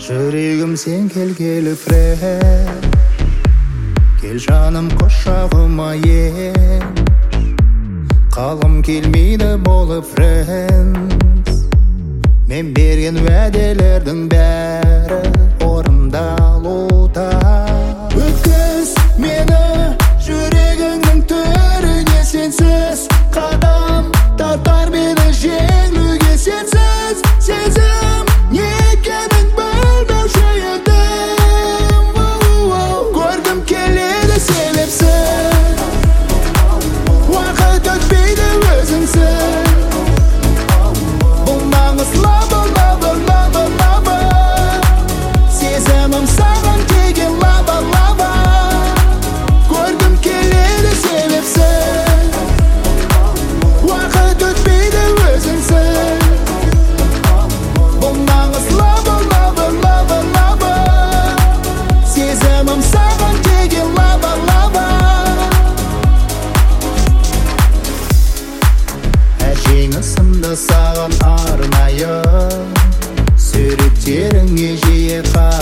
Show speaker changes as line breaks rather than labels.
Жүрегім сен келгелі френд, кел жаным құшағыма ен. Қалғым келмейді болып френдс, мен берген уәделердің бәрі орындалуда. Өткіз мені жүрегіңнің төріне, сенсіз қадам тартар мені жеңуге. Сенсіз сезім не екенін білмеуші едім. Көргім келеді себепсіз, уақыт өтпейді өзіңсіз. Бұл нағыз лава, лава, лава, лава, сезімім саған деген лава, лава. Көргім келеді себепсіз, уақыт өтпейді өзіңсіз. Бұл нағыз лава, лава, лава, лава, сезімім саған деген лава, лава. Әжең сынды саған арнайы, суреттеріңе жиі